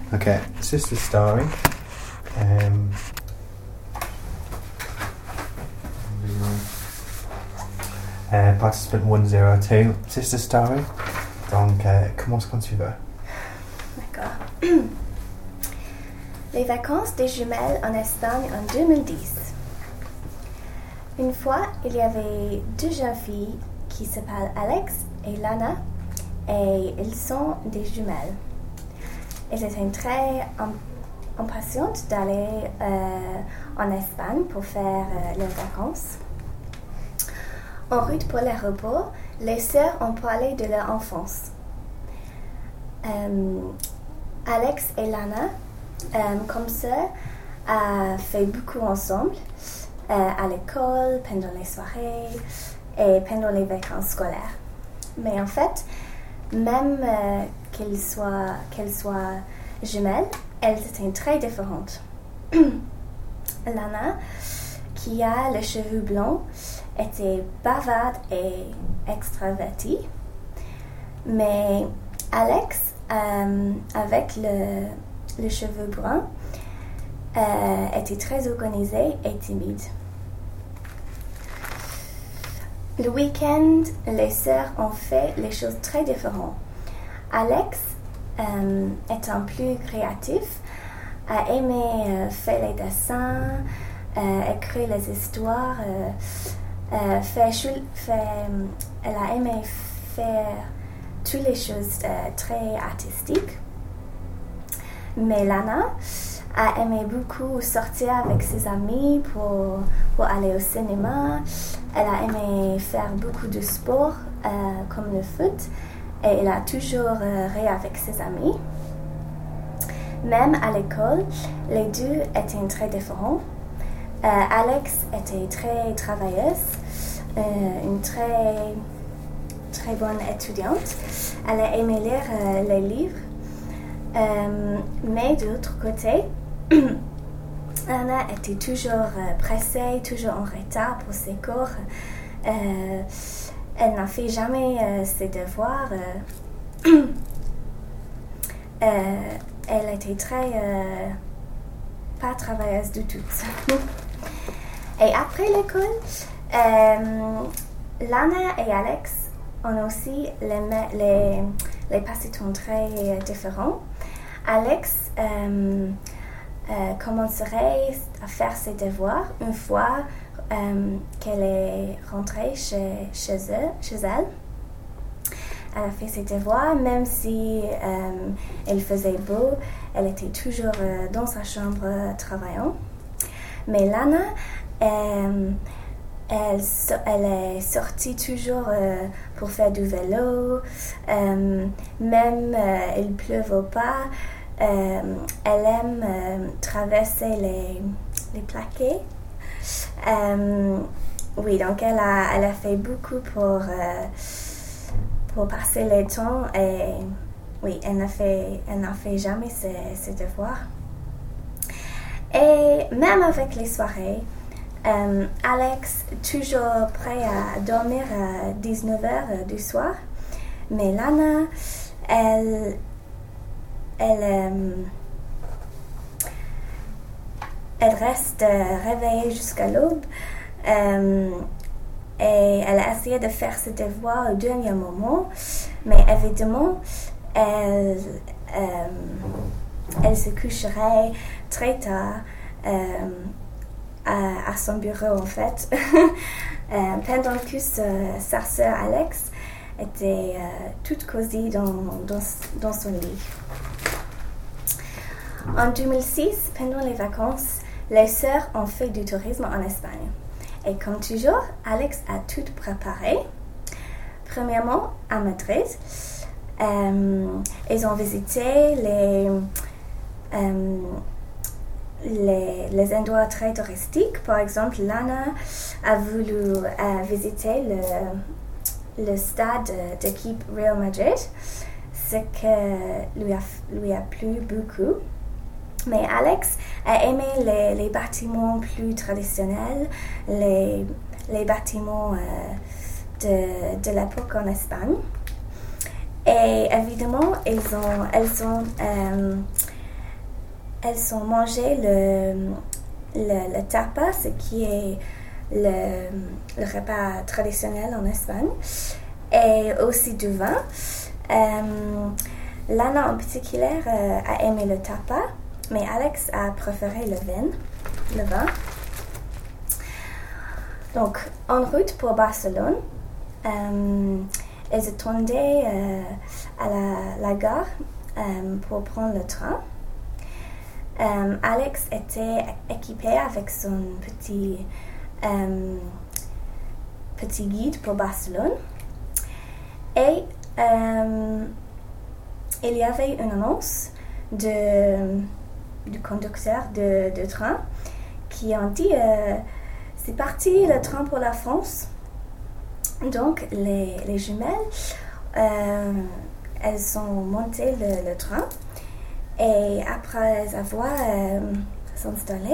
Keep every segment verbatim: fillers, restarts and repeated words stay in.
Okay, Sister Story. Um, uh, participant one zero two, Sister Story. Donc, euh, commence quand tu veux. D'accord. Les vacances des jumelles en Espagne en deux mille dix. Une fois, il y avait deux jeunes filles qui s'appellent Alex et Lana, et ils sont des jumelles. Elles étaient très impatientes d'aller euh, en Espagne pour faire euh, leurs vacances. En route pour l'aéroport, les sœurs ont parlé de leur enfance. Euh, Alex et Lana, euh, comme sœurs, ont fait beaucoup ensemble, euh, à l'école, pendant les soirées et pendant les vacances scolaires. Mais en fait, même euh, qu'elles soient, qu'elles soient jumelles, elles étaient très différentes. Lana, qui a les cheveux blonds, était bavarde et extravertie. Mais Alex, euh, avec le, les cheveux bruns, euh, était très organisée et timide. Le week-end, les sœurs ont fait les choses très différentes. Alex, euh, étant plus créatif, a aimé euh, faire les dessins, euh, écrire les histoires, euh, euh, faire, faire, elle a aimé faire toutes les choses euh, très artistiques. Mais Lana a aimé beaucoup sortir avec ses amis pour, pour aller au cinéma. Elle a aimé faire beaucoup de sport euh, comme le foot et elle a toujours euh, ri avec ses amis. Même à l'école, les deux étaient très différents. Euh, Alex était très travailleuse, euh, une très, très bonne étudiante. Elle a aimé lire euh, les livres. Euh, mais de l'autre côté, Anna était toujours euh, pressée, toujours en retard pour ses cours. Euh, elle n'a fait jamais euh, ses devoirs. Euh, euh, elle était très euh, pas travailleuse du tout. Et après l'école, euh, Lana et Alex ont aussi les, les, les passe-temps très différents. Alex euh, euh, commencerait à faire ses devoirs une fois euh, qu'elle est rentrée chez, chez, eux, chez elle. Elle a fait ses devoirs, même si euh, il faisait beau, elle était toujours euh, dans sa chambre euh, travaillant. Mais Lana, euh, elle, so- elle est sortie toujours euh, pour faire du vélo, euh, même euh, il pleuve ou pas. Euh, elle aime euh, traverser les, les plaquets. Euh, oui, donc elle a, elle a fait beaucoup pour, euh, pour passer le temps et oui, elle n'a fait, elle n'a fait jamais ses, ses devoirs. Et même avec les soirées, euh, Alex toujours prêt à dormir à dix-neuf heures du soir, mais Lana, elle Elle, euh, elle reste euh, réveillée jusqu'à l'aube euh, et elle a essayé de faire ses devoirs au dernier moment, mais évidemment, elle, euh, elle se coucherait très tard euh, à, à son bureau en fait, euh, pendant que sa, sa sœur Alex était euh, toute cosy dans, dans, dans son lit. En deux mille six, pendant les vacances, les sœurs ont fait du tourisme en Espagne. Et comme toujours, Alex a tout préparé. Premièrement, à Madrid, euh, ils ont visité les, euh, les, les endroits très touristiques. Par exemple, Lana a voulu euh, visiter le, le stade d'équipe Real Madrid, ce qui lui a, lui a plu beaucoup. Mais Alex a aimé les, les bâtiments plus traditionnels, les, les bâtiments euh, de, de l'époque en Espagne. Et évidemment, ils ont, elles ont euh, elles ont mangé le, le, le tapa, ce qui est le, le repas traditionnel en Espagne, et aussi du vin. Euh, Lana en particulier euh, a aimé le tapa, mais Alex a préféré le vin. Le vin. Donc, en route pour Barcelone, euh, elles attendaient euh, à la, la gare euh, pour prendre le train. Euh, Alex était équipé avec son petit, euh, petit guide pour Barcelone. Et euh, il y avait une annonce de, du conducteur de, de train qui a dit euh, c'est parti le train pour la France. Donc les, les jumelles, euh, elles ont monté le, le train et après avoir euh, s'installé,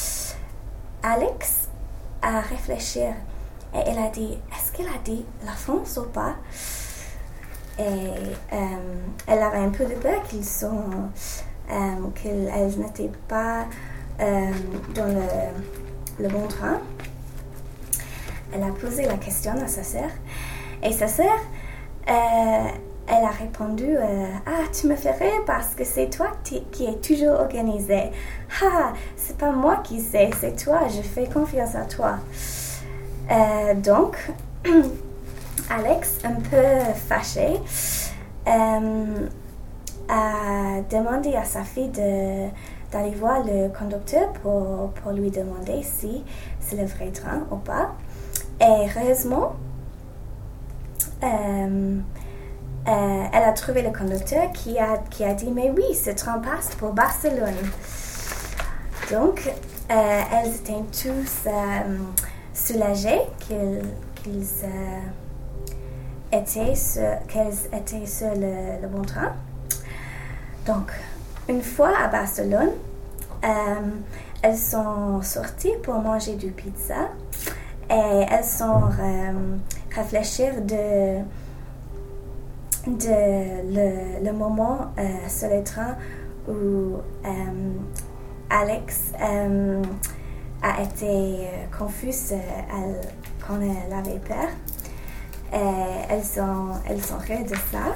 Alex a réfléchi et elle a dit est-ce qu'elle a dit la France ou pas? Et euh, elle avait un peu de peur qu'ils sont, euh, qu'elles n'étaient pas euh, dans le, le bon train. Elle a posé la question à sa sœur et sa sœur, euh, elle a répondu euh, ah, tu me fais rire parce que c'est toi t- qui es toujours organisé. Ah, c'est pas moi qui sais, c'est toi, je fais confiance à toi. Euh, donc, Alex, un peu fâché, euh, a demandé à sa fille de, d'aller voir le conducteur pour, pour lui demander si c'est le vrai train ou pas. Et heureusement, euh, euh, elle a trouvé le conducteur qui a, qui a dit « Mais oui, ce train passe pour Barcelone. » Donc, euh, elles étaient tous euh, soulagées qu'ils, qu'ils euh, étaient, sur, qu'elles étaient sur le, le bon train. Donc, une fois à Barcelone, euh, elles sont sorties pour manger du pizza. Et elles sont euh, réfléchir de, de le, le moment euh, sur le train où euh, Alex euh, a été euh, confuse euh, elle, quand elle avait peur. Et elles sont, elles sont rires de ça.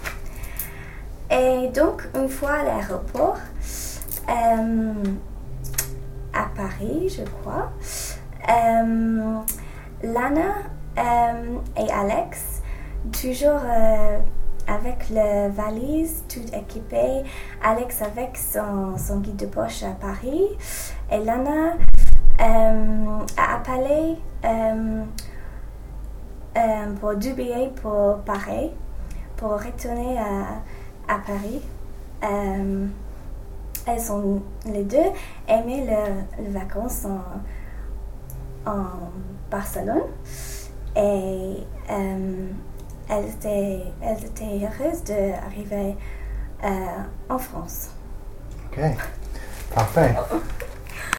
Et donc, une fois à l'aéroport, euh, à Paris, je crois, Euh, Lana euh, et Alex, toujours euh, avec la valise tout équipée, Alex avec son, son guide de poche à Paris, et Lana euh, a appelé euh, euh, pour deux billets pour Paris, pour retourner à, à Paris. Euh, elles ont les deux aimé leurs vacances en en Barcelone et euh, elles, étaient, elles étaient heureuses d'arriver euh, en France. Ok, parfait.